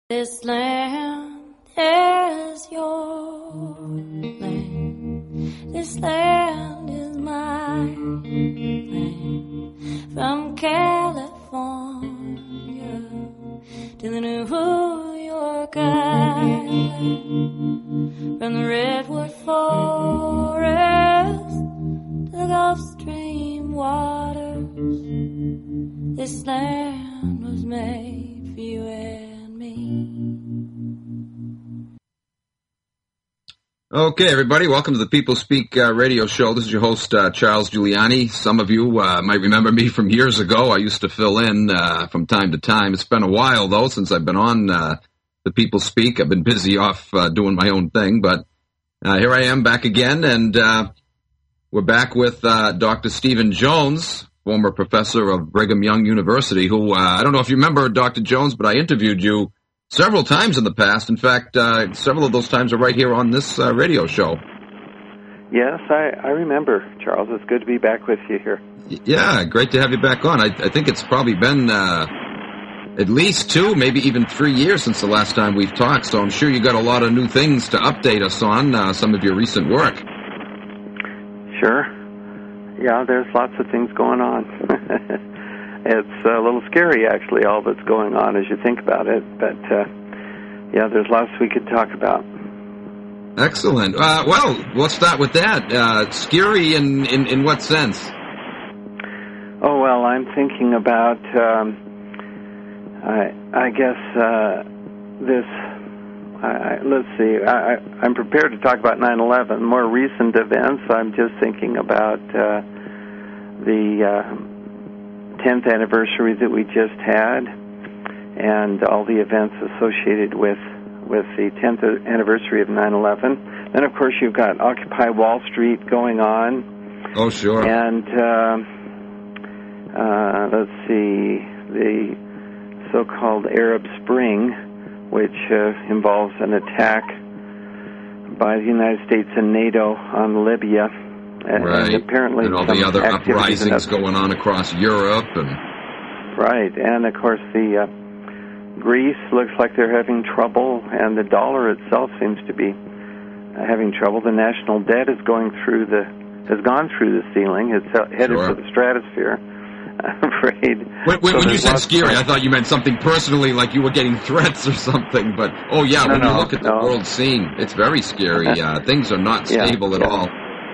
This land is your land. This land is my land. From California to the New York Island. From the Redwood Forest to the Gulf Stream waters. This land was made for you and me. Okay, everybody, welcome to the People Speak radio show. This is your host, Charles Giuliani. Some of you might remember me from years ago. I used to fill in from time to time. It's been a while, though, since I've been on the People Speak. I've been busy off doing my own thing, but here I am back again, and we're back with Dr. Stephen Jones, former professor of Brigham Young University, who, I don't know if you remember, Dr. Jones, but I interviewed you several times in the past. In fact, several of those times are right here on this radio show. Yes, I remember, Charles. It's good to be back with you here. Yeah, great to have you back on. I think it's probably been at least 2, maybe even 3 years since the last time we've talked, so I'm sure you got a lot of new things to update us on, some of your recent work. Sure. Yeah, there's lots of things going on. It's a little scary, actually, all that's going on as you think about it. But, yeah, there's lots we could talk about. Excellent. Well, let's start with that. Scary in what sense? Oh, well, I'm thinking about, I guess, let's see. I'm prepared to talk about 9/11. More recent events, I'm just thinking about the 10th anniversary that we just had, and all the events associated with the 10th anniversary of 9/11. Then, of course, you've got Occupy Wall Street going on. Oh, sure. And let's see, the so-called Arab Spring, which involves an attack by the United States and NATO on Libya. Right, and apparently and all the other uprisings going on across Europe. Right, and of course the Greece looks like they're having trouble, and the dollar itself seems to be having trouble. The national debt is gone through the ceiling. It's headed for the stratosphere, I'm afraid. When you said scary, I thought you meant something personally, like you were getting threats or something. But when you look at the world scene, it's very scary. Things are not stable at all.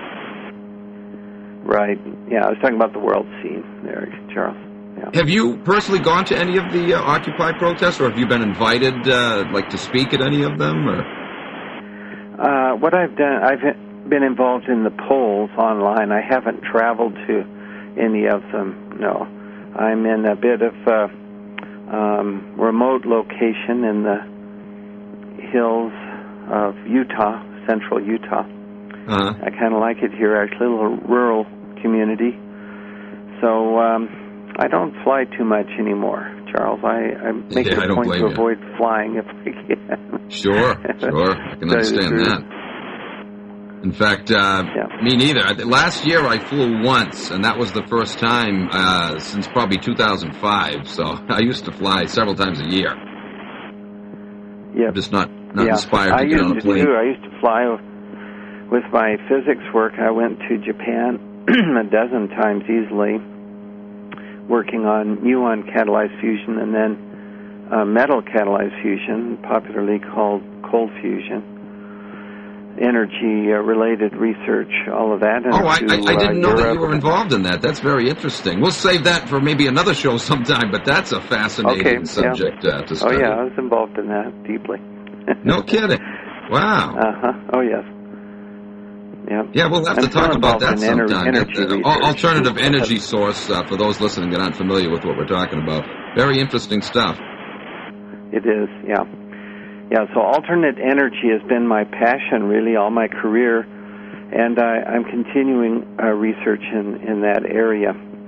Right. Yeah, I was talking about the world scene there, Charles. Yeah. Have you personally gone to any of the Occupy protests, or have you been invited, to speak at any of them? Or? What I've done, I've been involved in the polls online. I haven't traveled to any of them, no. I'm in a bit of a remote location in the hills of Utah, central Utah. Uh-huh. I kind of like it here, actually, a little rural community. So I don't fly too much anymore, Charles. I make it a point to avoid flying if I can. Sure. I can understand that. In fact, me neither. Last year I flew once, and that was the first time since probably 2005. So I used to fly several times a year. Yeah. I'm just not inspired to get on a plane. I used to fly with my physics work. I went to Japan a dozen times easily, working on muon catalyzed fusion and then metal catalyzed fusion, popularly called cold fusion. Energy-related research, all of that. And I didn't know that you were involved in that. That's very interesting. We'll save that for maybe another show sometime, but that's a fascinating subject to study. Oh, yeah, I was involved in that deeply. No kidding. Wow. Uh-huh. Oh, yes. Yeah, we'll have to talk about that sometime. Alternative energy source, for those listening that aren't familiar with what we're talking about. Very interesting stuff. It is, yeah. Yeah, so alternate energy has been my passion, really, all my career, and I'm continuing research in that area.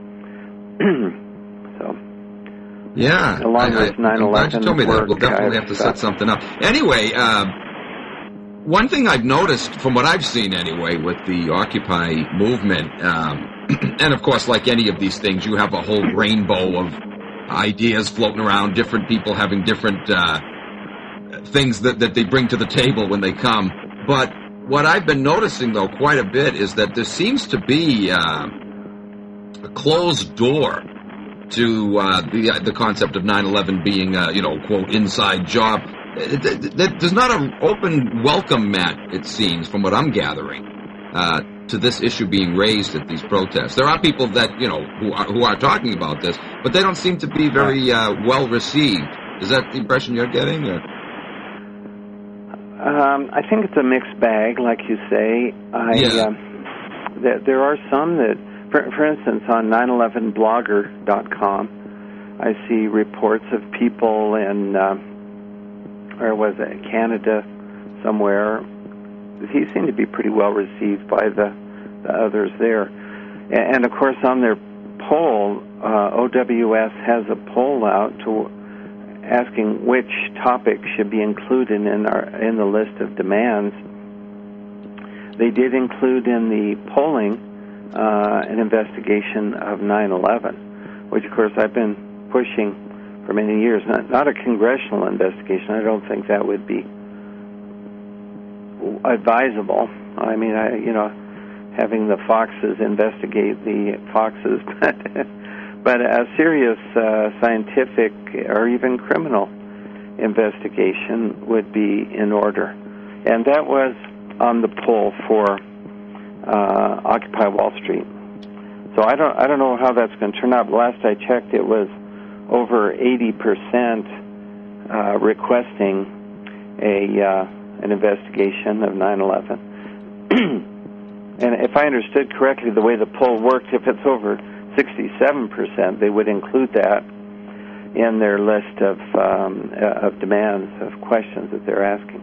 So, yeah, along with 9/11, I'm glad you told me that. We'll definitely have to set something up. Anyway, one thing I've noticed, from what I've seen anyway, with the Occupy movement, and of course, like any of these things, you have a whole rainbow of ideas floating around, different people having different things that they bring to the table when they come. But what I've been noticing, though, quite a bit is that there seems to be a closed door to the concept of 9/11 being, quote, inside job. There's not an open welcome mat, it seems, from what I'm gathering, to this issue being raised at these protests. There are people that, who are talking about this, but they don't seem to be very well received. Is that the impression you're getting? Or? I think it's a mixed bag, like you say. There are some that, for instance, on 911blogger.com, I see reports of people in, where was it, Canada, somewhere. He seemed to be pretty well received by the others there. And of course, on their poll, OWS has a poll out asking which topic should be included in the list of demands. They did include in the polling an investigation of 9/11, which of course I've been pushing for many years. Not a congressional investigation. I don't think that would be advisable. I mean, having the Foxes investigate the Foxes, but a serious scientific or even criminal investigation would be in order. And that was on the poll for Occupy Wall Street. So I don't know how that's going to turn out. Last I checked, it was over 80% requesting an investigation of 9/11. And if I understood correctly, the way the poll worked, if it's over 67%, they would include that in their list of demands, of questions that they're asking.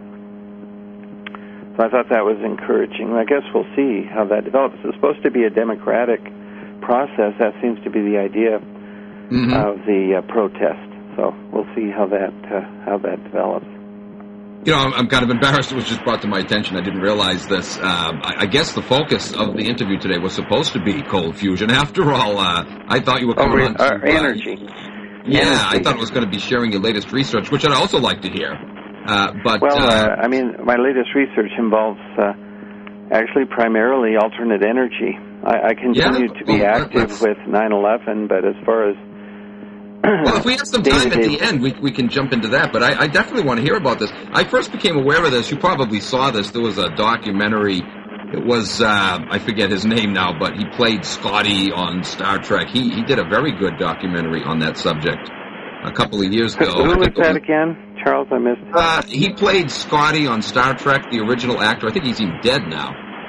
So I thought that was encouraging. I guess we'll see how that develops. It's supposed to be a democratic process. That seems to be the idea of the protest. So we'll see how that develops. I'm kind of embarrassed it was just brought to my attention. I didn't realize this. I guess the focus of the interview today was supposed to be cold fusion. After all, I thought you were coming on to... energy. Yeah, energy. I thought it was going to be sharing your latest research, which I'd also like to hear. My latest research involves actually primarily alternate energy. I continue to be active with 9/11, but as far as well, if we have some time at the end, we can jump into that. But I definitely want to hear about this. I first became aware of this. You probably saw this. There was a documentary. It was, I forget his name now, but he played Scotty on Star Trek. He did a very good documentary on that subject a couple of years ago. Who was that again? Charles, I missed it. He played Scotty on Star Trek, the original actor. I think he's even dead now.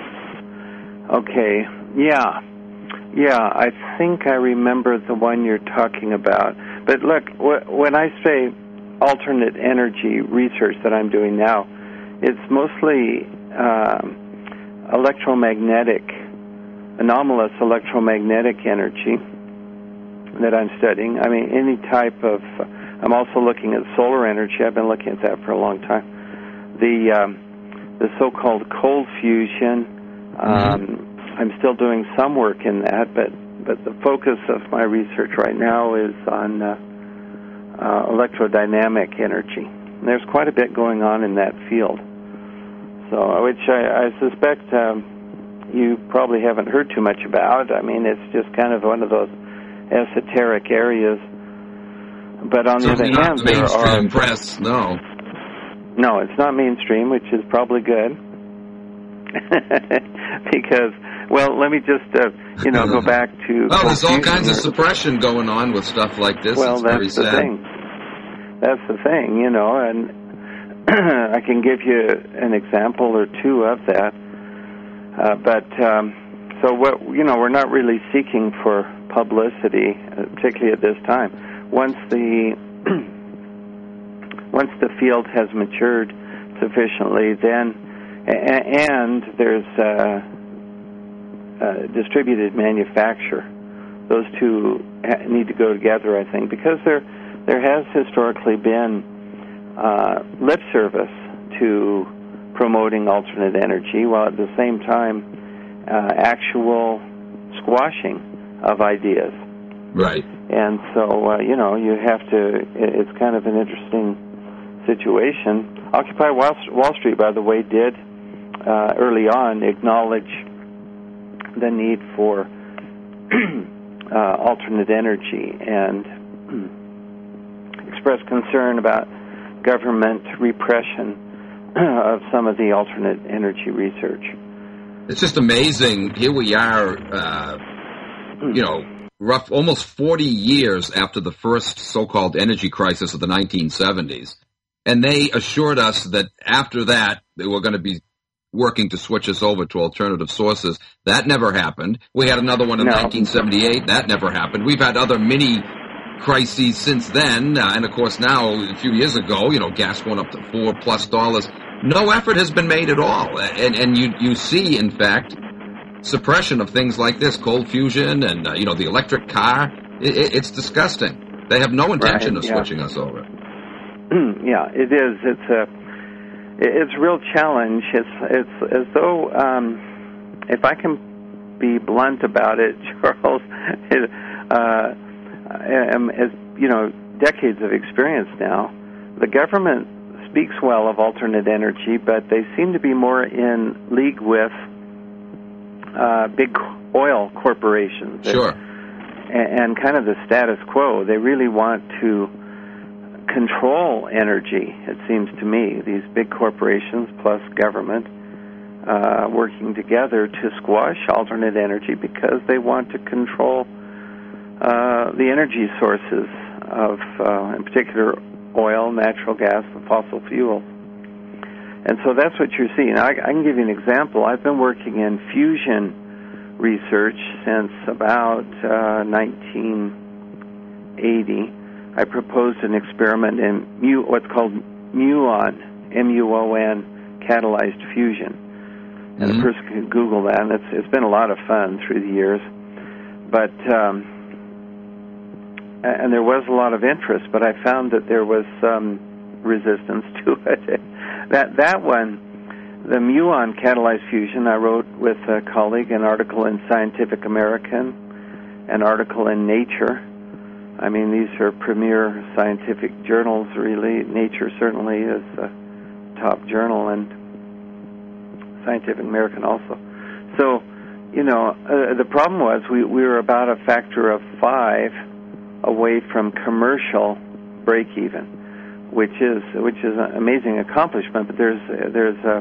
Okay. Yeah, I think I remember the one you're talking about. But look, when I say alternate energy research that I'm doing now, it's mostly anomalous electromagnetic energy that I'm studying. I mean, any type of... I'm also looking at solar energy. I've been looking at that for a long time. The so-called cold fusion... I'm still doing some work in that, but the focus of my research right now is on electrodynamic energy. And there's quite a bit going on in that field, which I suspect you probably haven't heard too much about. I mean, it's just kind of one of those esoteric areas. But on the other hand, there are press. No, it's not mainstream, which is probably good. Because, well, let me just, go back to... Oh, there's all kinds of suppression going on with stuff like this. Well, that's the thing. That's the thing, and I can give you an example or two of that. So we're not really seeking for publicity, particularly at this time. Once the field has matured sufficiently, then... And there's distributed manufacture. Those two need to go together, I think, because there has historically been lip service to promoting alternate energy, while at the same time actual squashing of ideas. Right. And so, you have to... It's kind of an interesting situation. Occupy Wall Street, by the way, did early on acknowledge the need for alternate energy and expressed concern about government repression of some of the alternate energy research. It's just amazing. Here we are, almost 40 years after the first so-called energy crisis of the 1970s. And they assured us that after that, they were going to be working to switch us over to alternative sources. That never happened. We had another one in 1978. That never happened. We've had other mini crises since then. And of course now, a few years ago, gas going up to $4+ No effort has been made at all. And you see, in fact, suppression of things like this, cold fusion and, the electric car. It's disgusting. They have no intention of switching us over. Yeah, it is. It's a real challenge. It's as though, if I can be blunt about it, Charles, as decades of experience now, the government speaks well of alternate energy, but they seem to be more in league with big oil corporations. Sure. And kind of the status quo. They really want to control energy, it seems to me, these big corporations plus government working together to squash alternate energy because they want to control the energy sources of, in particular, oil, natural gas, and fossil fuels. And so that's what you're seeing. I can give you an example. I've been working in fusion research since about 1980. I proposed an experiment in what's called muon, M-U-O-N, catalyzed fusion. And a person can Google that, and it's been a lot of fun through the years. But and there was a lot of interest, but I found that there was some resistance to it. That one, the muon catalyzed fusion, I wrote with a colleague an article in Scientific American, an article in Nature. I mean, these are premier scientific journals, really. Nature certainly is a top journal, and Scientific American also. So, the problem was we were about a factor of 5 away from commercial break-even, which is an amazing accomplishment. But there's a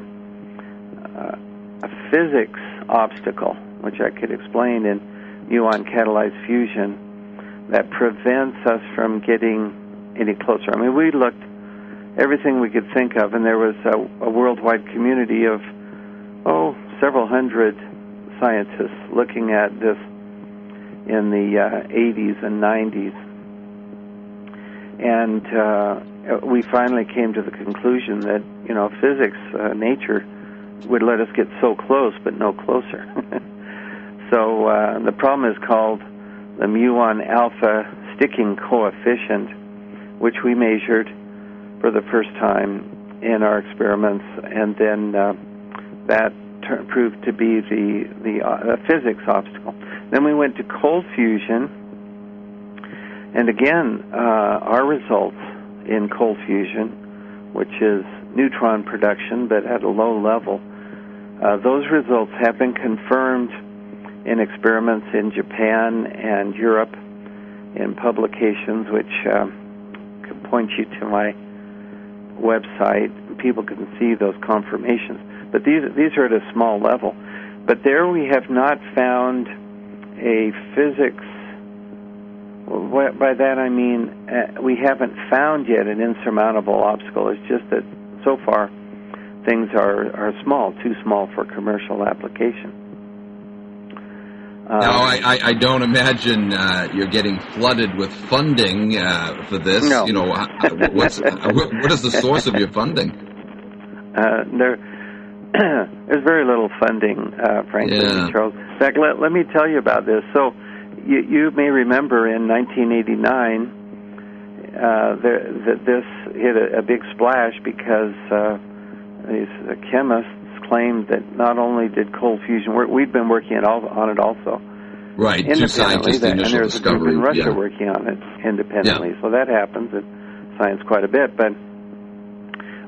physics obstacle, which I could explain in muon catalyzed fusion, that prevents us from getting any closer. I mean, we looked everything we could think of, and there was a worldwide community of several hundred scientists looking at this in the 80s and 90s. And we finally came to the conclusion that, physics, nature, would let us get so close, but no closer. So the problem is called the muon alpha sticking coefficient, which we measured for the first time in our experiments, and then that proved to be the physics obstacle. Then we went to cold fusion, and again, our results in cold fusion, which is neutron production but at a low level, those results have been confirmed in experiments in Japan and Europe in publications, which can point you to my website. People can see those confirmations. But these are at a small level. But there we have not found a physics. By that I mean we haven't found yet an insurmountable obstacle. It's just that so far things are small, too small for commercial application. No, I don't imagine you're getting flooded with funding for this. No. What is the source of your funding? There's very little funding, frankly, Charles. In fact, let me tell you about this. So you may remember in 1989 this hit a big splash because these chemists claimed that not only did cold fusion work, we'd been working on it also. Right, two scientists, the initial and there's discovery. a group in Russia working on it independently. So that happens in science quite a bit. But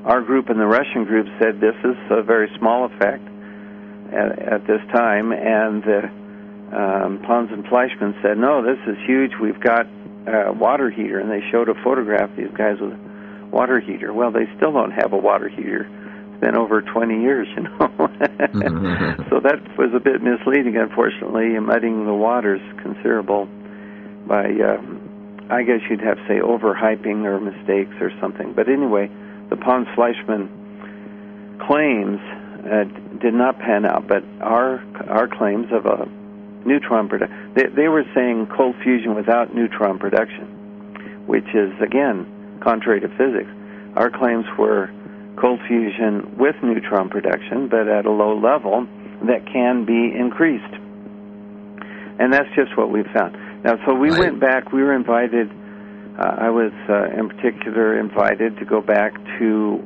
our group and the Russian group said this is a very small effect at this time, and Pons and Fleischmann said, no, this is huge. We've got a water heater, and they showed a photograph of these guys with a water heater. Well, they still don't have a water heater. It's been over 20 years, you know. So that was a bit misleading, unfortunately, muddying the waters considerable by, I guess you'd have to say, overhyping or mistakes or something. But anyway, the Pons-Fleischmann claims did not pan out, but our claims of a neutron production, they were saying cold fusion without neutron production, which is, again, contrary to physics. Our claims were cold fusion with neutron production, but at a low level that can be increased. And that's just what we found. Now, so we went back, we were invited, I was in particular invited to go back to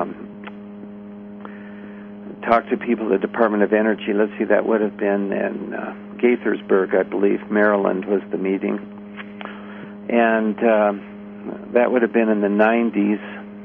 talk to people at the Department of Energy. Let's see, that would have been in Gaithersburg, I believe, Maryland was the meeting. And that would have been in the 90s,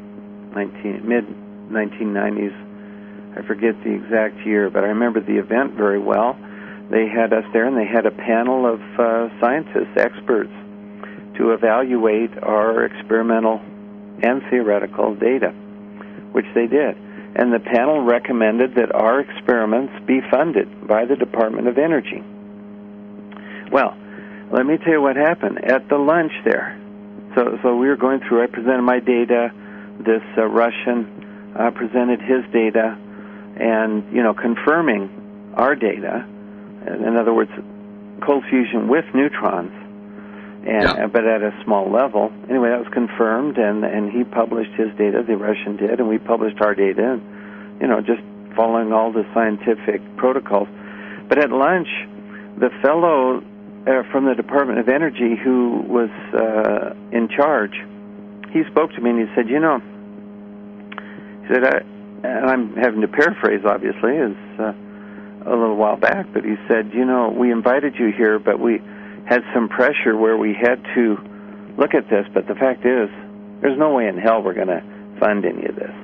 mid-1990s. I forget the exact year, but I remember the event very well. They had us there, and they had a panel of scientists, experts, to evaluate our experimental and theoretical data, which they did. And the panel recommended that our experiments be funded by the Department of Energy. Well, let me tell you what happened at the lunch there. So we were going through, I presented my data, this Russian presented his data, and, you know, confirming our data. In other words, cold fusion with neutrons, but at a small level. Anyway, that was confirmed, and he published his data, the Russian did, and we published our data, and, you know, just following all the scientific protocols. But at lunch, the fellow from the Department of Energy who was in charge, he spoke to me and he said, you know, he said, and I'm having to paraphrase, obviously, it's a little while back, but he said, you know, we invited you here, but we had some pressure where we had to look at this, but the fact is, there's no way in hell we're going to fund any of this.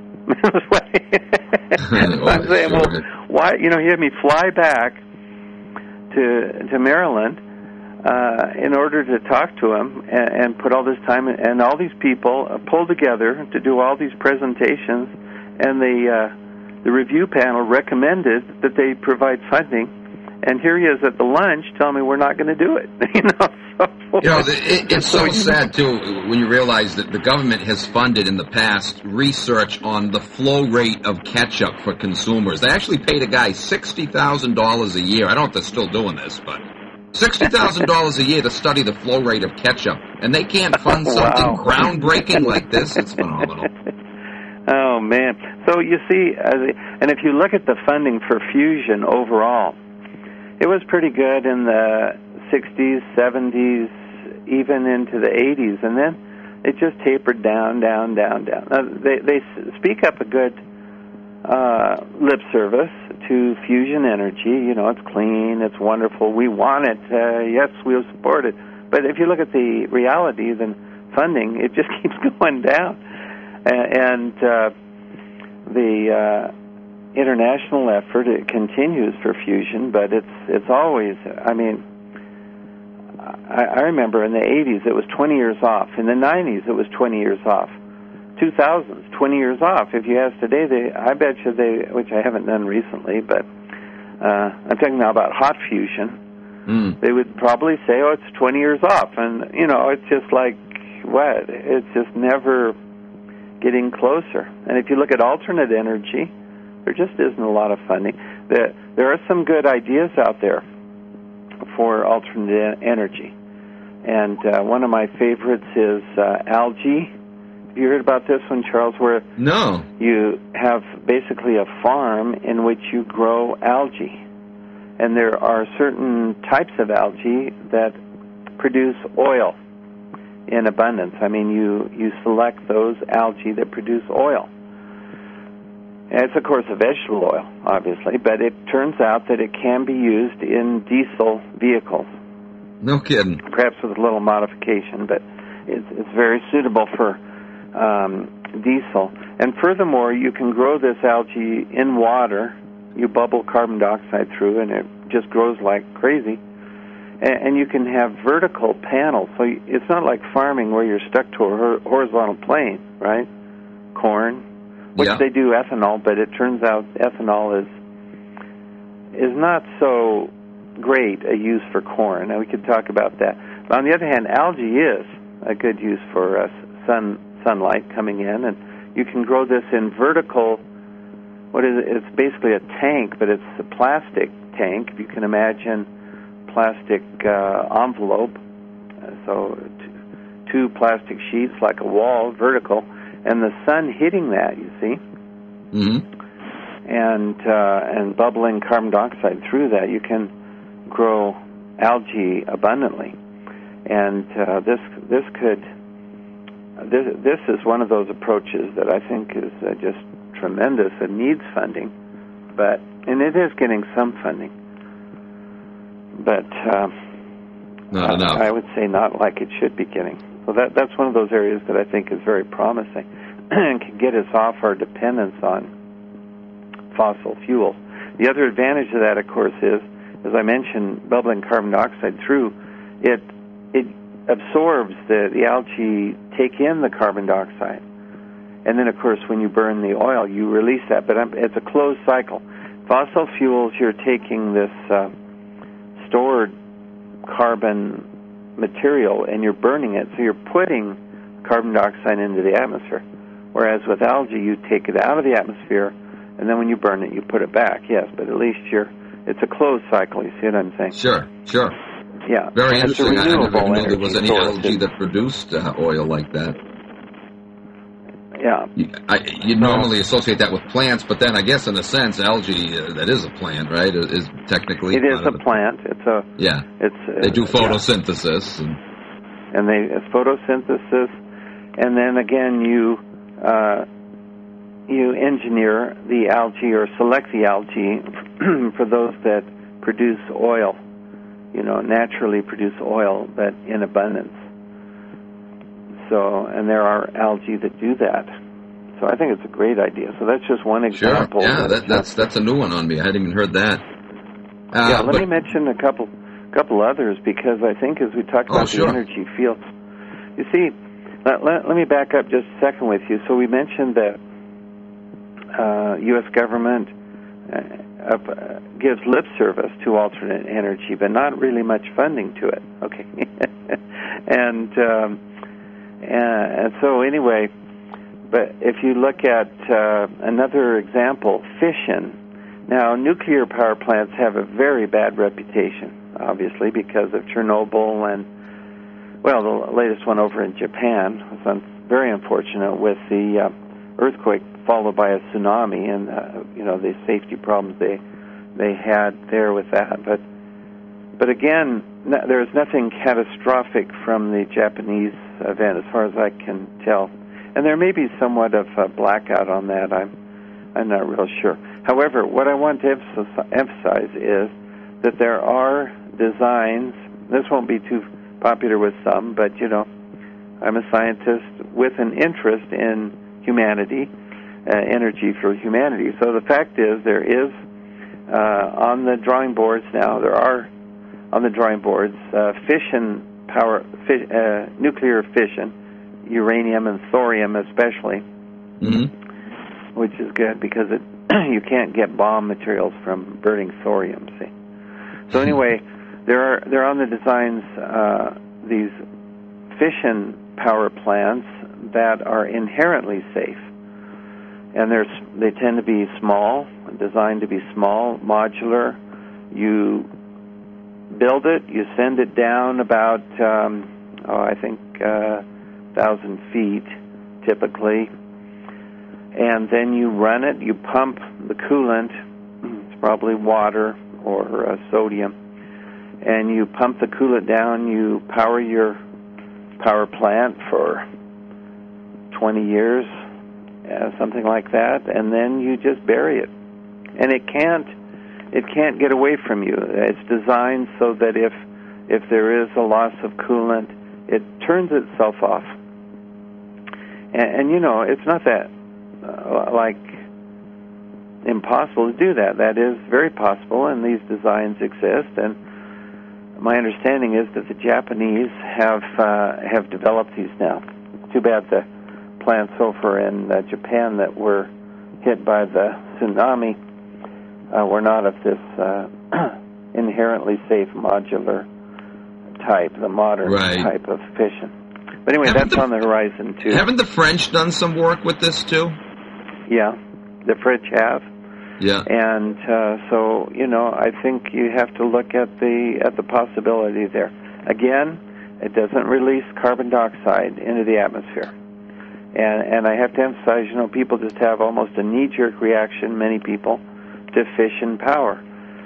I'm saying, well, why? You know, he had me fly back to Maryland in order to talk to him and put all this time and all these people pulled together to do all these presentations, and the review panel recommended that they provide funding, and here he is at the lunch telling me we're not going to do it. It's so sad, too, when you realize that the government has funded in the past research on the flow rate of ketchup for consumers. They actually paid a guy $60,000 a year. I don't know if they're still doing this, but $60,000 a year to study the flow rate of ketchup, and they can't fund something groundbreaking like this. It's phenomenal. Oh, man. So you see, and if you look at the funding for fusion overall, it was pretty good in the 60s, 70s, even into the 80s, and then it just tapered down. They speak up a good lip service to fusion energy. You know, it's clean, it's wonderful, we want it, yes, we'll support it. But if you look at the reality, then funding, it just keeps going down. And the international effort, it continues for fusion, but it's always, I mean, I remember in the 80s it was 20 years off. In the 90s it was 20 years off. 2000s, 20 years off. If you ask today, I bet you which I haven't done recently, but I'm talking now about hot fusion, they would probably say, oh, it's 20 years off. And, you know, it's just like, what? It's just never getting closer. And if you look at alternate energy, there just isn't a lot of funding. There are some good ideas out there for alternate energy. And one of my favorites is algae. Have you heard about this one, Charles, where you have basically a farm in which you grow algae? And there are certain types of algae that produce oil in abundance. I mean, you select those algae that produce oil. And it's, of course, a vegetable oil, obviously, but it turns out that it can be used in diesel vehicles. No kidding. Perhaps with a little modification, but it's very suitable for diesel. And furthermore, you can grow this algae in water. You bubble carbon dioxide through, and it just grows like crazy. And you can have vertical panels. So it's not like farming where you're stuck to a horizontal plane, right? Corn, which they do ethanol, but it turns out ethanol is not so great a use for corn. Now, we could talk about that. But on the other hand, algae is a good use for sunlight coming in, and you can grow this in vertical. What is it? It's basically a tank, but it's a plastic tank. If you can imagine plastic envelope, so two plastic sheets like a wall, vertical, and the sun hitting that, you see, and bubbling carbon dioxide through that, you can grow algae abundantly. And this is one of those approaches that I think is just tremendous. It needs funding, and it is getting some funding, but not enough. I would say not like it should be getting. So that's one of those areas that I think is very promising and can get us off our dependence on fossil fuels. The other advantage of that, of course, is, as I mentioned, bubbling carbon dioxide through, it absorbs the algae, take in the carbon dioxide, and then, of course, when you burn the oil, you release that. But it's a closed cycle. Fossil fuels, you're taking this stored carbon material and you're burning it, so you're putting carbon dioxide into the atmosphere. Whereas with algae, you take it out of the atmosphere, and then when you burn it, you put it back. Yes, but at least it's a closed cycle. You see what I'm saying? Sure. Yeah. Very interesting. I never knew there was any source. algae that produced oil like that. Yeah. You'd normally associate that with plants, but then I guess in a sense, algae, that is a plant, right? Is technically. It is a plant. They do photosynthesis. And it's photosynthesis, and then again you engineer the algae or select the algae for those that produce oil, naturally produce oil, but in abundance. So, and there are algae that do that. So I think it's a great idea. So that's just one example. Sure. Yeah, that's a new one on me. I hadn't even heard that. Let me mention a couple others, because I think as we talk about the energy fields, you see, let me back up just a second with you. So we mentioned that U.S. government gives lip service to alternate energy, but not really much funding to it. Okay, and so anyway, but if you look at another example, fission. Now, nuclear power plants have a very bad reputation, obviously, because of Chernobyl and, the latest one over in Japan was very unfortunate with the earthquake followed by a tsunami and, the safety problems they had there with that. But again, there's nothing catastrophic from the Japanese event as far as I can tell. And there may be somewhat of a blackout on that. I'm not real sure. However, what I want to emphasize is that there are designs. This won't be too popular with some, but, I'm a scientist with an interest in humanity, energy for humanity. So the fact is there is, on the drawing boards now, there are on the drawing boards fission power, nuclear fission, uranium and thorium especially, which is good because you can't get bomb materials from burning thorium. See, so anyway, they're on the designs these fission power plants that are inherently safe, and they tend to be small, designed to be small, modular. You build it, you send it down about I think 1,000 feet typically. And then you run it, you pump the coolant, it's probably water or sodium, and you pump the coolant down, you power your power plant for 20 years, something like that, and then you just bury it. And it can't get away from you. It's designed so that if there is a loss of coolant, it turns itself off. And it's not that like impossible to do that. That is very possible, and these designs exist. And my understanding is that the Japanese have developed these now. Too bad the plants over in Japan that were hit by the tsunami were not of this inherently safe modular type, the modern type of fission. But anyway, that's on the horizon too. Haven't the French done some work with this too? Yeah, the French have. Yeah. And so, I think you have to look at the possibility there. Again, it doesn't release carbon dioxide into the atmosphere. And I have to emphasize, people just have almost a knee-jerk reaction, many people, to fission power.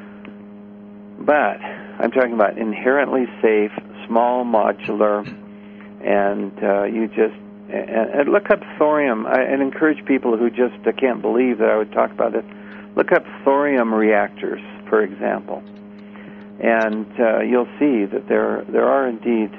But I'm talking about inherently safe, small, modular, and and look up thorium. I'd encourage people who just can't believe that I would talk about it. Look up thorium reactors, for example, and you'll see that there are indeed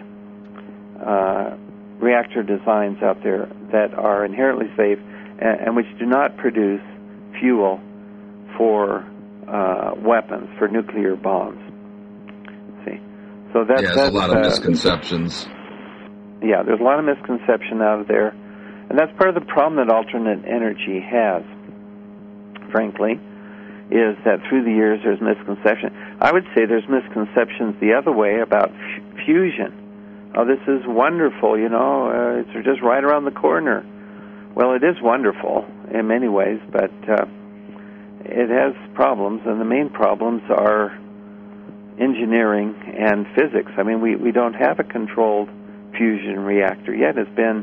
reactor designs out there that are inherently safe and which do not produce fuel for weapons, for nuclear bombs. See, so that's a lot of misconceptions. Yeah, there's a lot of misconception out there, and that's part of the problem that alternate energy has, frankly, is that through the years there's misconception. I would say there's misconceptions the other way about fusion. Oh, this is wonderful, it's just right around the corner. Well, it is wonderful in many ways, but it has problems, and the main problems are engineering and physics. I mean, we don't have a controlled fusion reactor yet. It's been,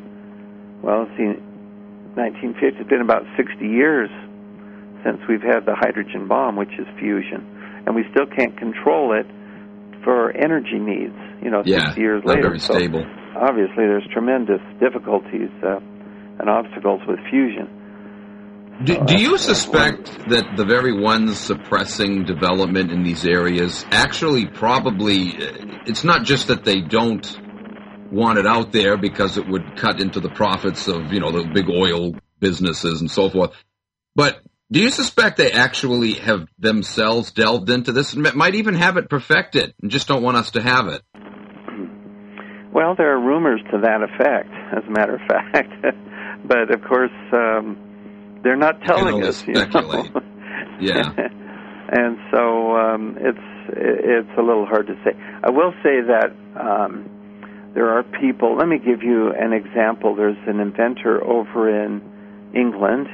1950. It's been about 60 years since we've had the hydrogen bomb, which is fusion, and we still can't control it for energy needs. 60 years later. Not very stable. So obviously, there's tremendous difficulties and obstacles with fusion. Do you suspect that the very ones suppressing development in these areas actually probably, it's not just that they don't want it out there because it would cut into the profits of, the big oil businesses and so forth, but do you suspect they actually have themselves delved into this and might even have it perfected and just don't want us to have it? Well, there are rumors to that effect, as a matter of fact. But, of course, they're not telling us. Speculate. Yeah. And so it's a little hard to say. I will say that there are people. Let me give you an example. There's an inventor over in England.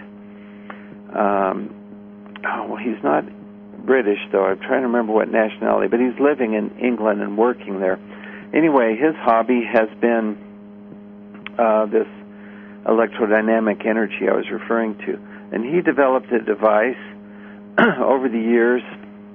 He's not British, though. I'm trying to remember what nationality, but he's living in England and working there. Anyway, his hobby has been this electrodynamic energy I was referring to. And he developed a device over the years,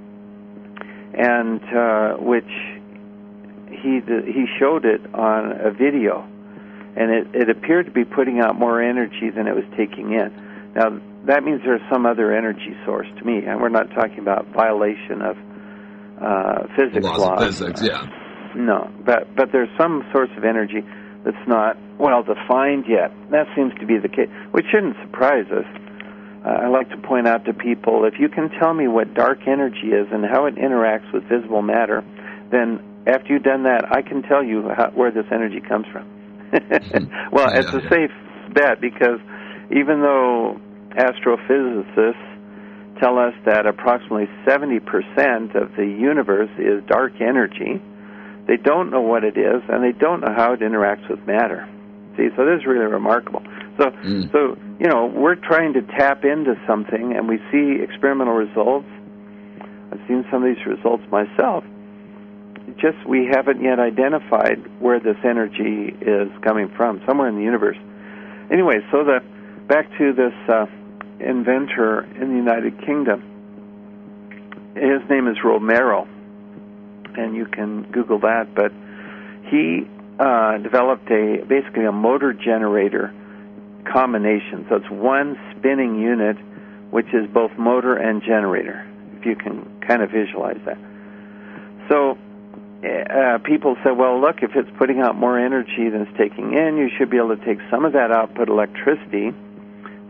and which he showed it on a video, and it appeared to be putting out more energy than it was taking in. Now, that means there's some other energy source to me, and we're not talking about violation of physics laws. Physics, yeah. No, but there's some source of energy that's not well defined yet. That seems to be the case, which shouldn't surprise us. I like to point out to people, if you can tell me what dark energy is and how it interacts with visible matter, then after you've done that, I can tell you where this energy comes from. Well, it's a safe bet, because even though astrophysicists tell us that approximately 70% of the universe is dark energy, they don't know what it is, and they don't know how it interacts with matter. See, so this is really remarkable. So we're trying to tap into something, and we see experimental results. I've seen some of these results myself. Just we haven't yet identified where this energy is coming from, somewhere in the universe. Anyway, so back to this inventor in the United Kingdom. His name is Romero, and you can Google that, but he developed basically a motor generator combination. So it's one spinning unit, which is both motor and generator, if you can kind of visualize that. So people say, well, look, if it's putting out more energy than it's taking in, you should be able to take some of that output electricity,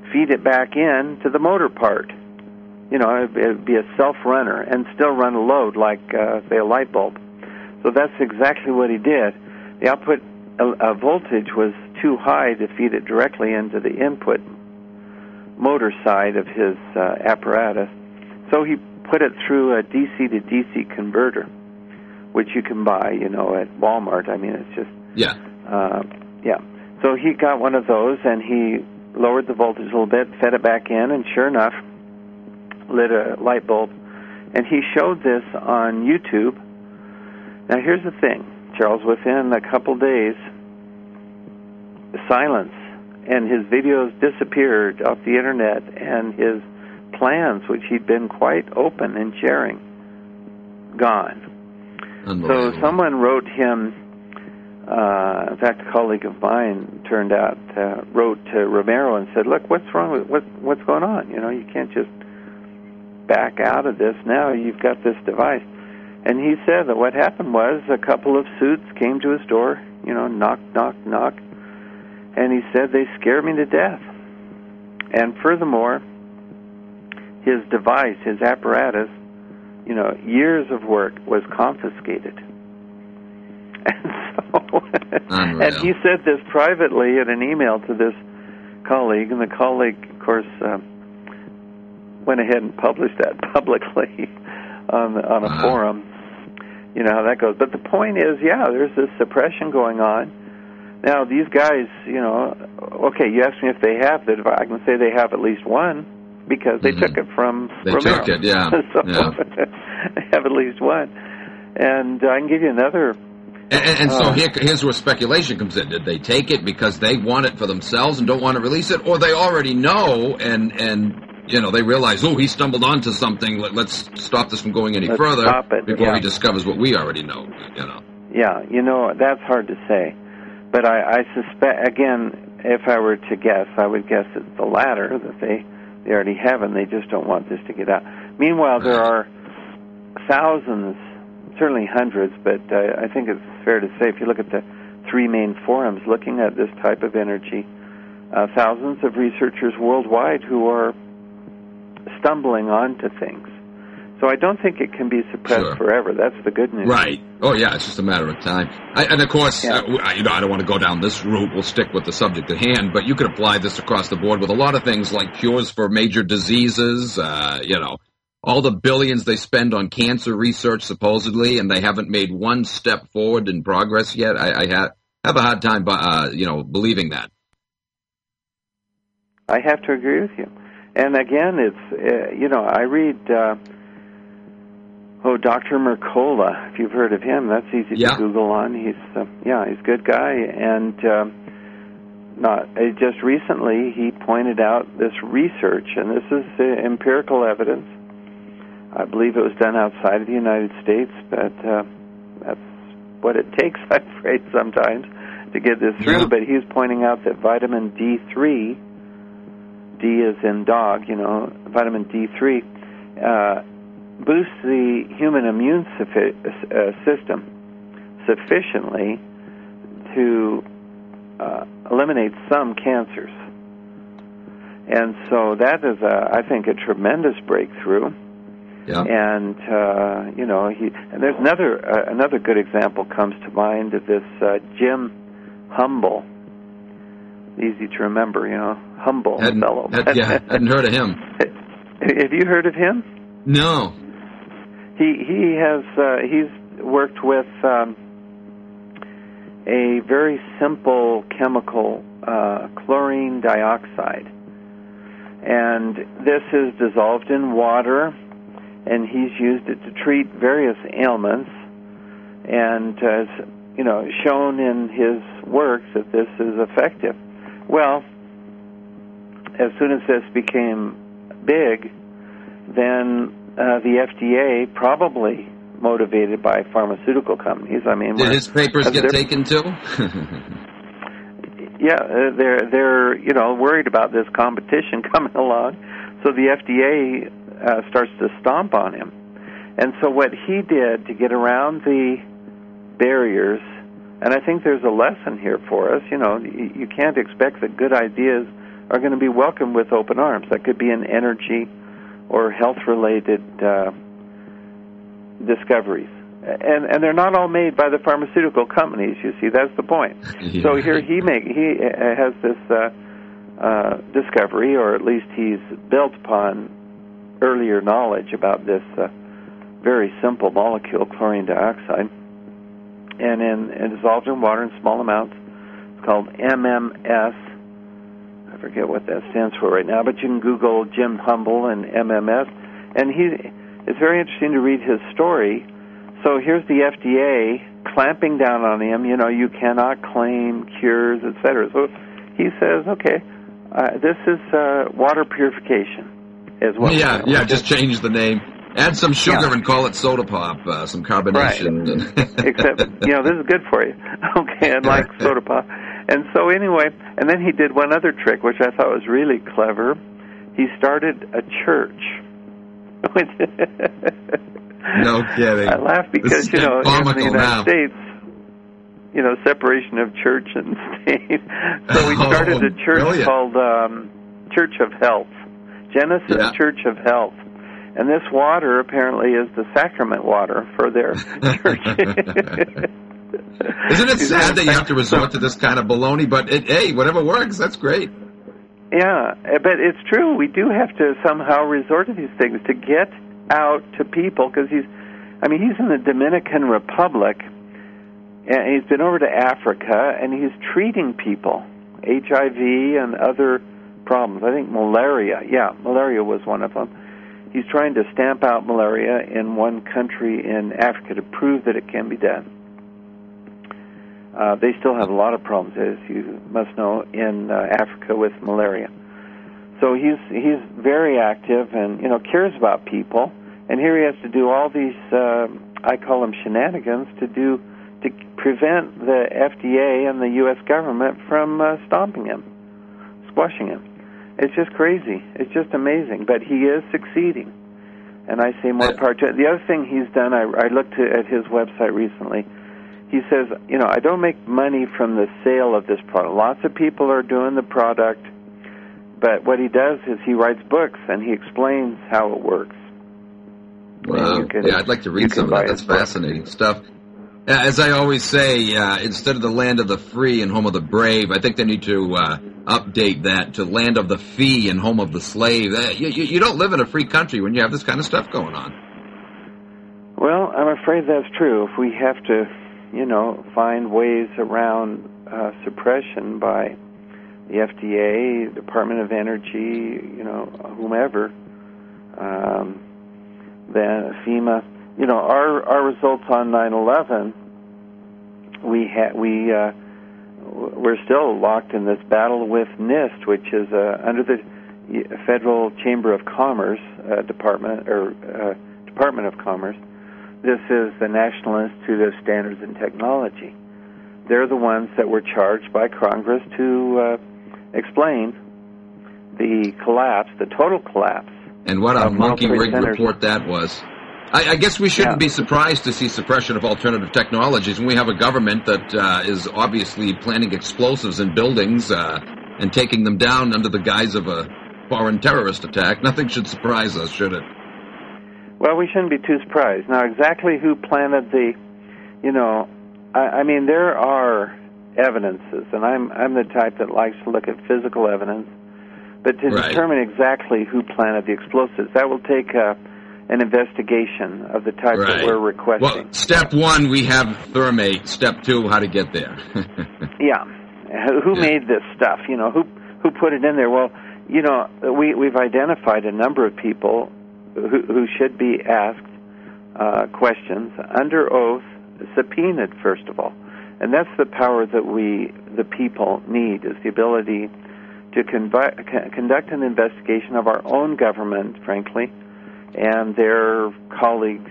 feed it back in to the motor part. You know, it'd be a self-runner and still run a load like, say, a light bulb. So that's exactly what he did. The output voltage was too high to feed it directly into the input motor side of his apparatus. So he put it through a DC to DC converter, which you can buy, you know, at Walmart. I mean, it's just... Yeah. Yeah. So he got one of those, and he lowered the voltage a little bit, fed it back in, and sure enough, lit a light bulb. And he showed this on YouTube. Now, here's the thing, Charles. Within a couple days, silence, and his videos disappeared off the Internet, and his plans, which he'd been quite open in sharing, gone. So someone wrote him, in fact, a colleague of mine turned out, wrote to Romero and said, look, what's wrong with, what's going on? You know, you can't just back out of this now. You've got this device. And he said that what happened was a couple of suits came to his door, you know, knock, knock, knock. And he said, they scared me to death. And furthermore, his device, his apparatus, you know, years of work was confiscated. And so, and he said this privately in an email to this colleague, and the colleague, of course, went ahead and published that publicly on a forum. You know how that goes. But the point is, yeah, there's this suppression going on. Now, these guys, you know, okay, you asked me if they have the device. I can say they have at least one because they took it from Romero. They took it, yeah. So they have at least one. And I can give you another. And so here's where speculation comes in. Did they take it because they want it for themselves and don't want to release it, or they already know and you know, they realize, oh, he stumbled onto something. Let's stop this from going any further before he discovers what we already know. You know. Yeah, you know, that's hard to say. But I suspect, again, if I were to guess, I would guess it's the latter, that they already have and they just don't want this to get out. Meanwhile, there are thousands, certainly hundreds, but I think it's fair to say, if you look at the three main forums looking at this type of energy, thousands of researchers worldwide who are stumbling onto things. So I don't think it can be suppressed forever. That's the good news. Right. Oh, yeah, it's just a matter of time. And, of course, you know, I don't want to go down this route. We'll stick with the subject at hand, but you could apply this across the board with a lot of things like cures for major diseases, you know, all the billions they spend on cancer research, supposedly, and they haven't made one step forward in progress yet. I have a hard time, you know, believing that. I have to agree with you. And again, it's, you know, I read, Dr. Mercola, if you've heard of him, that's easy to Google on. He's a good guy. And just recently he pointed out this research, and this is empirical evidence. I believe it was done outside of the United States, but that's what it takes, I'm afraid, sometimes to get this through. But he was pointing out that vitamin D3, D is in dog, you know, vitamin D3, boosts the human immune system sufficiently to eliminate some cancers. And so that is, I think, a tremendous breakthrough. Yeah. And, you know, and there's another good example comes to mind of this Jim Humble. Easy to remember, you know, humble fellow. Hadn't heard of him. Have you heard of him? No. He has he's worked with a very simple chemical, chlorine dioxide, and this is dissolved in water, and he's used it to treat various ailments, and has, you know, shown in his works that this is effective. Well, as soon as this became big, then the FDA, probably motivated by pharmaceutical companies. I mean, did his papers get taken too? Yeah, they're you know, worried about this competition coming along, so the FDA starts to stomp on him. And so what he did to get around the barriers, and I think there's a lesson here for us. You know, you can't expect that good ideas are going to be welcomed with open arms. That could be in energy or health-related discoveries. And they're not all made by the pharmaceutical companies, you see. That's the point. Yeah. So here he has this discovery, or at least he's built upon earlier knowledge about this very simple molecule, chlorine dioxide, and dissolved in water in small amounts. It's called MMS. I forget what that stands for right now, but you can Google Jim Humble and MMS, and it's very interesting to read his story. So here's the FDA clamping down on him. You cannot claim cures, etc. So he says, okay, this is water purification as well. Yeah, just change the name. Add some sugar and call it soda pop, some carbonation. Right. Except, this is good for you. Okay, and like soda pop. And so anyway, and then he did one other trick, which I thought was really clever. He started a church. No kidding. I laugh because, in the United States, separation of church and state. So he started a church called Church of Health, Genesis Church of Health. And this water apparently is the sacrament water for their church. Isn't it sad that you have to resort to this kind of baloney? But hey, whatever works, that's great. Yeah, but it's true. We do have to somehow resort to these things to get out to people, because he's in the Dominican Republic, and he's been over to Africa, and he's treating people, HIV and other problems. I think malaria. Yeah, malaria was one of them. He's trying to stamp out malaria in one country in Africa to prove that it can be done. They still have a lot of problems, as you must know, in Africa with malaria. So he's very active and cares about people. And here he has to do all these I call them shenanigans to prevent the FDA and the U.S. government from stomping him, squashing him. It's just crazy. It's just amazing. But he is succeeding, and I say more power to it. The other thing he's done, I looked at his website recently. He says, I don't make money from the sale of this product. Lots of people are doing the product, but what he does is he writes books and he explains how it works. Wow. I'd like to read some of that. That's fascinating stuff. As I always say, instead of the land of the free and home of the brave, I think they need to update that to land of the fee and home of the slave. You don't live in a free country when you have this kind of stuff going on. Well, I'm afraid that's true. If we have to, find ways around suppression by the FDA, Department of Energy, whomever, then FEMA. Our results on 9/11, we're still locked in this battle with NIST, which is under the Federal Chamber of Commerce Department of Commerce. This is the National Institute of Standards and Technology. They're the ones that were charged by Congress to explain the collapse, the total collapse. And what a monkey-rig report that was. I guess we shouldn't be surprised to see suppression of alternative technologies when we have a government that is obviously planting explosives in buildings and taking them down under the guise of a foreign terrorist attack. Nothing should surprise us, should it? Well, we shouldn't be too surprised. Now, exactly who planted the, there are evidences, and I'm the type that likes to look at physical evidence, but to determine exactly who planted the explosives, that will take an investigation of the type that we're requesting. Well, step one, we have thermate. Step two, how to get there. Who made this stuff? Who put it in there? Well, we've identified a number of people who should be asked questions under oath, subpoenaed first of all, and that's the power that the people need, is the ability to conduct an investigation of our own government, frankly, and their colleagues,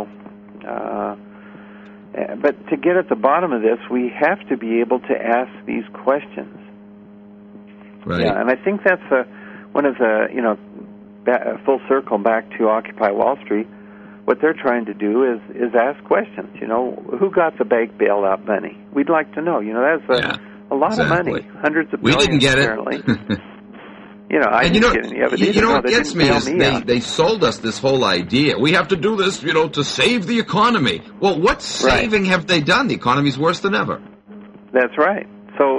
but to get at the bottom of this, we have to be able to ask these questions. Right. Yeah, and I think that's one of the, full circle back to Occupy Wall Street. What they're trying to do is ask questions. Who got the bank bailout money? We'd like to know. That's a lot of money, hundreds of billions. We didn't get apparently. it. I didn't get any of it either. What gets me is they sold us this whole idea. We have to do this, to save the economy. Well, what saving have they done? The economy's worse than ever. That's right. So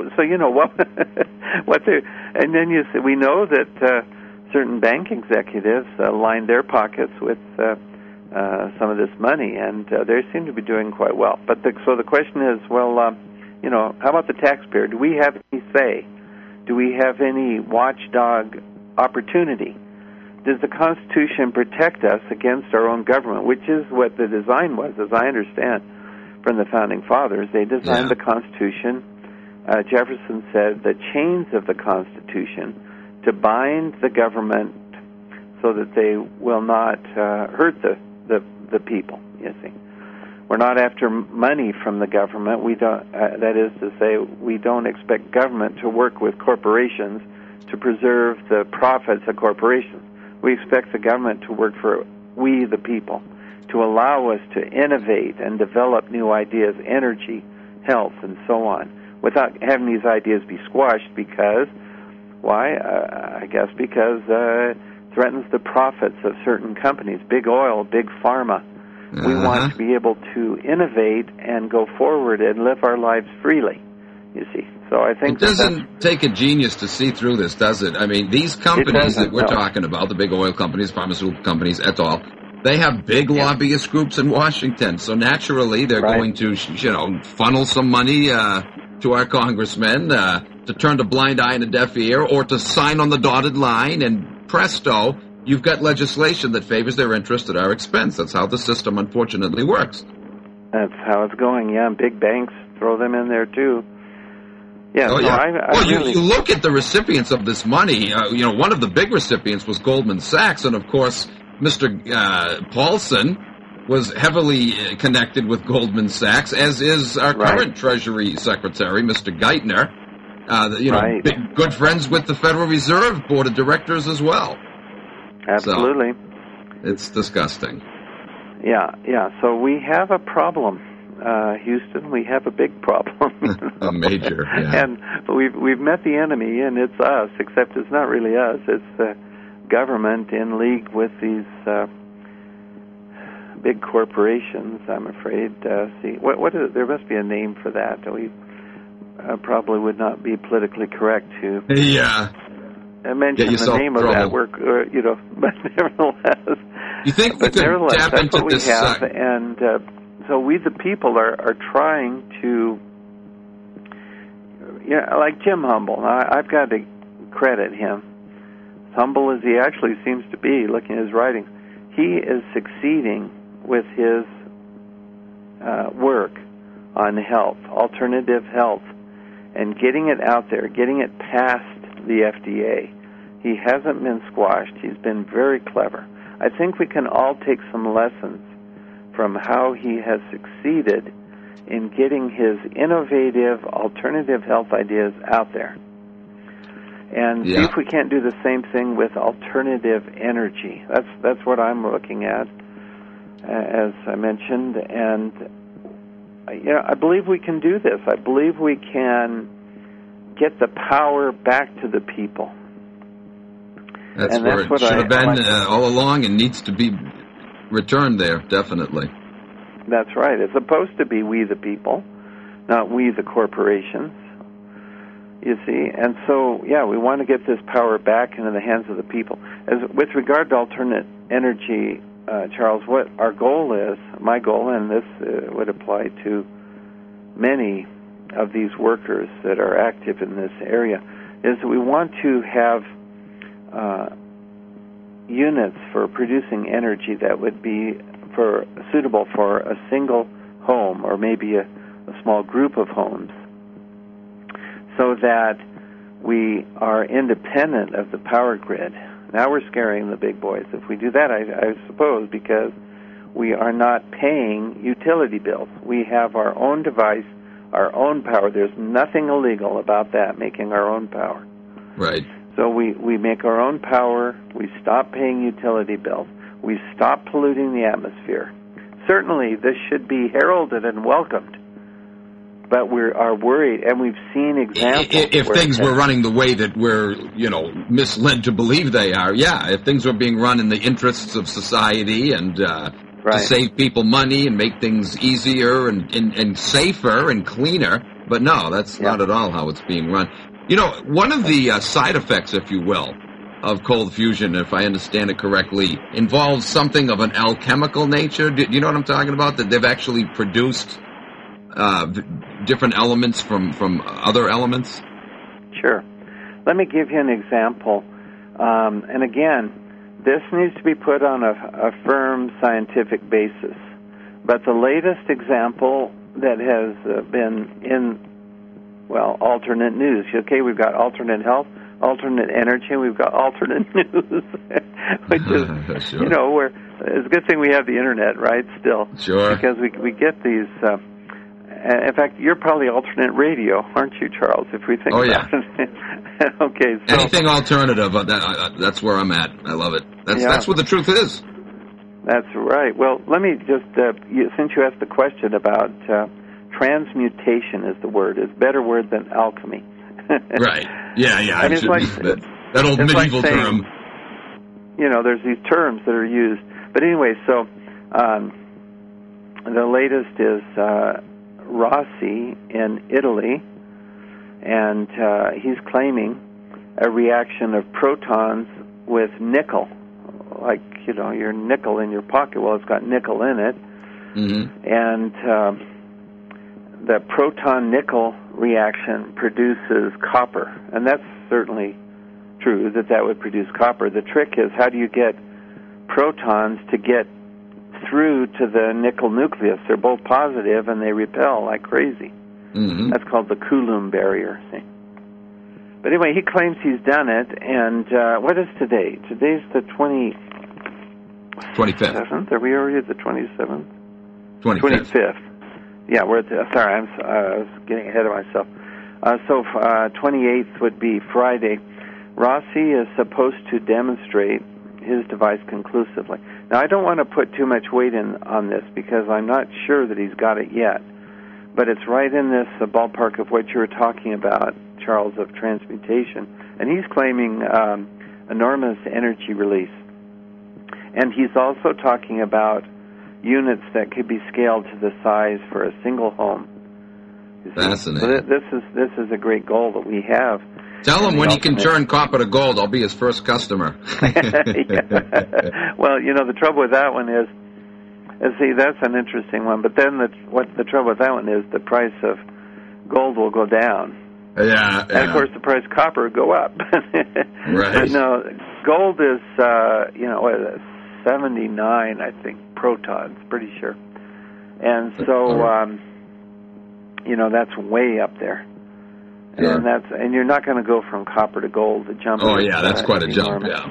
what they, and then we know that certain bank executives lined their pockets with some of this money, and they seem to be doing quite well. But so the question is, how about the taxpayer? Do we have any say? Do we have any watchdog opportunity? Does the Constitution protect us against our own government, which is what the design was, as I understand, from the Founding Fathers? They designed the Constitution. Jefferson said the chains of the Constitution to bind the government so that they will not hurt the people, you see. We're not after money from the government. We don't. That is to say, we don't expect government to work with corporations to preserve the profits of corporations. We expect the government to work for we, the people, to allow us to innovate and develop new ideas, energy, health, and so on, without having these ideas be squashed because, why? I guess because it threatens the profits of certain companies, big oil, big pharma. We want to be able to innovate and go forward and live our lives freely, you see. So I think it doesn't take a genius to see through this, does it? I mean, these companies that we're talking about, the big oil companies, pharmaceutical companies, et al., they have big lobbyist groups in Washington. So naturally, they're going to, funnel some money to our congressmen to turn a blind eye and a deaf ear, or to sign on the dotted line, and presto, you've got legislation that favors their interest at our expense. That's how the system, unfortunately, works. That's how it's going, and big banks throw them in there, too. Yeah, you look at the recipients of this money. One of the big recipients was Goldman Sachs, and, of course, Mr. Paulson was heavily connected with Goldman Sachs, as is our current Treasury Secretary, Mr. Geithner. Good friends with the Federal Reserve Board of Directors as well. Absolutely. So, it's disgusting. Yeah. So we have a problem, Houston. We have a big problem. A major, yeah. And we've met the enemy, and it's us, except it's not really us. It's the government in league with these big corporations, I'm afraid. What is it? There must be a name for that. We probably would not be politically correct to... Yeah. mention the name of that work, but nevertheless. You think we could tap into this? And so we, the people, are trying to, like Jim Humble. I've got to credit him. As humble as he actually seems to be, looking at his writings, he is succeeding with his work on health, alternative health, and getting it out there, getting it past the FDA. He hasn't been squashed. He's been very clever. I think we can all take some lessons from how he has succeeded in getting his innovative alternative health ideas out there. And see if we can't do the same thing with alternative energy. That's what I'm looking at, as I mentioned. And I believe we can do this. I believe we can get the power back to the people. That's where it should have been all along, and needs to be returned there, definitely. That's right. It's supposed to be we the people, not we the corporations, you see. And so, we want to get this power back into the hands of the people. With regard to alternate energy, Charles, what our goal is, my goal, and this would apply to many of these workers that are active in this area, is that we want to have units for producing energy that would be suitable for a single home, or maybe a small group of homes, so that we are independent of the power grid. Now we're scaring the big boys. If we do that, I suppose, because we are not paying utility bills. We have our own device, our own power. There's nothing illegal about that, making our own power. Right. So we make our own power, we stop paying utility bills, we stop polluting the atmosphere. Certainly, this should be heralded and welcomed but we are worried, and we've seen examples. If things were running the way that we're, misled to believe they are, if things were being run in the interests of society and to save people money and make things easier and safer and cleaner, but no, that's not at all how it's being run. One of the side effects, if you will, of cold fusion, if I understand it correctly, involves something of an alchemical nature. Do you know what I'm talking about? That they've actually produced different elements from other elements? Sure. Let me give you an example. And again, this needs to be put on a firm scientific basis. But the latest example that has been in, alternate news. Okay, we've got alternate health, alternate energy, and we've got alternate news, which is, sure. It's a good thing we have the internet, right, still. Sure. Because we get these... in fact, you're probably alternate radio, aren't you, Charles, if we think about it? Okay. So, anything alternative, that's where I'm at. I love it. That's what the truth is. That's right. Well, let me just, since you asked the question about transmutation is the word. It's a better word than alchemy. Right. Yeah. I mean, that old medieval term. There's these terms that are used. But anyway, so the latest is... Rossi in Italy, and he's claiming a reaction of protons with nickel, like your nickel in your pocket. Well, it's got nickel in it, and the proton-nickel reaction produces copper, and that's certainly true that would produce copper. The trick is, how do you get protons to get through to the nickel nucleus? They're both positive and they repel like crazy. That's called the Coulomb barrier. See? But anyway, he claims he's done it, and what is today? Today's the 25th. Are we already at the 27th? 25th. Yeah, we're at sorry, I was getting ahead of myself. So 28th would be Friday. Rossi is supposed to demonstrate his device conclusively. Now, I don't want to put too much weight on this because I'm not sure that he's got it yet. But it's right in this ballpark of what you were talking about, Charles, of transmutation. And he's claiming enormous energy release. And he's also talking about units that could be scaled to the size for a single home. Fascinating. So this is a great goal that we have. Tell him when he can turn copper to gold, I'll be his first customer. Well, the trouble with that one is, see, that's an interesting one. But then the trouble with that one is the price of gold will go down. Yeah. And of course the price of copper will go up. Right. But no, gold is 79, I think, protons, pretty sure. And so that's way up there. Sure. And you're not going to go from copper to gold. The jump. Oh yeah, that's quite a jump. Yeah.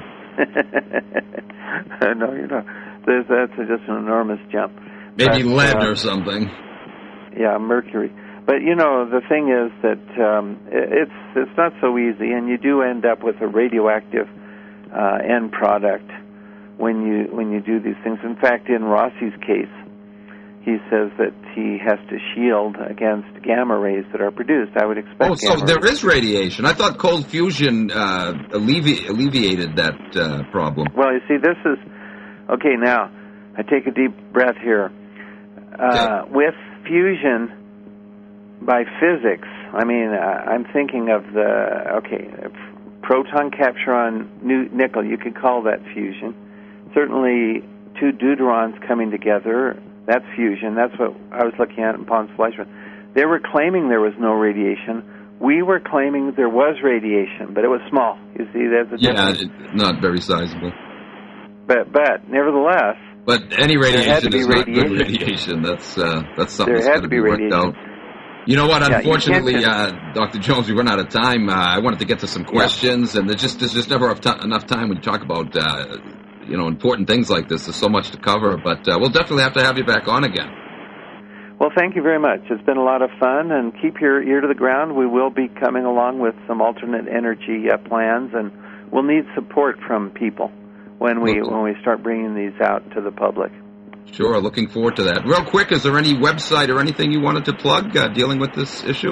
No, you're not. That's just an enormous jump. Maybe lead or something. Yeah, mercury. But the thing is that it's not so easy, and you do end up with a radioactive end product when you do these things. In fact, in Rossi's case, he says that he has to shield against gamma rays that are produced. I would expect. Oh, so there is radiation. I thought cold fusion alleviated that problem. Well, you see, this is okay. Now, I take a deep breath here. With fusion, by physics, I mean, I'm thinking of proton capture on nickel. You could call that fusion. Certainly, two deuterons coming together. That's fusion. That's what I was looking at in Pons Fleischmann. They were claiming there was no radiation. We were claiming there was radiation, but it was small. You see, there's a difference. Yeah, not very sizable. But nevertheless. But any radiation is not good radiation. That's something that's got to be worked out. You know what? Unfortunately, Dr. Jones, we run out of time. I wanted to get to some questions, and there's just never enough time when you talk about important things like this. There's so much to cover, but we'll definitely have to have you back on again. Well, thank you very much. It's been a lot of fun, and keep your ear to the ground. We will be coming along with some alternate energy plans, and we'll need support from people when we start bringing these out to the public. Sure, looking forward to that. Real quick, is there any website or anything you wanted to plug dealing with this issue?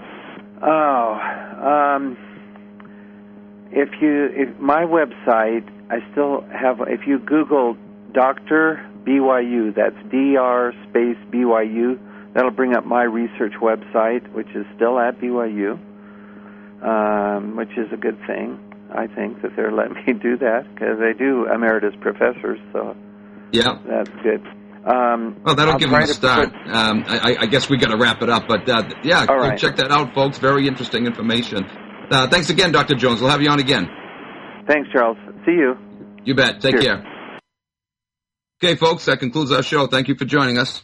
If my website, I still have, if you Google Dr. BYU, that's DR space BYU, that'll bring up my research website, which is still at BYU, which is a good thing. I think that they're letting me do that because they do emeritus professors, so yeah, that's good. Well, that'll give them a start. I guess we got to wrap it up, but yeah, go check that out, folks. Very interesting information. Thanks again, Dr. Jones. We'll have you on again. Thanks, Charles. See you. You bet. Take care. Okay, folks, that concludes our show. Thank you for joining us.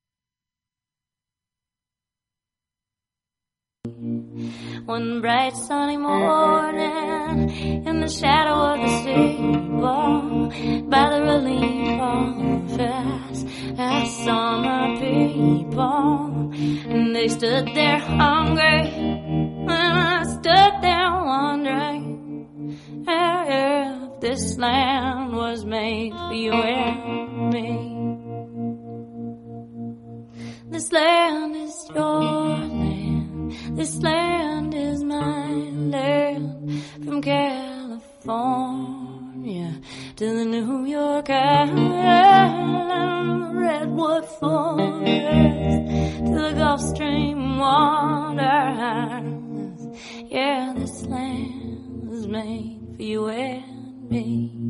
One bright sunny morning, in the shadow of the steeple, by the relief office, I saw my people, and they stood there hungry, and I stood there wondering if this land was made for you and me. This land is your land, this land is my land, from California to the New York Island, the Redwood Forest to the Gulf Stream waters. Yeah, this land was made for you and me.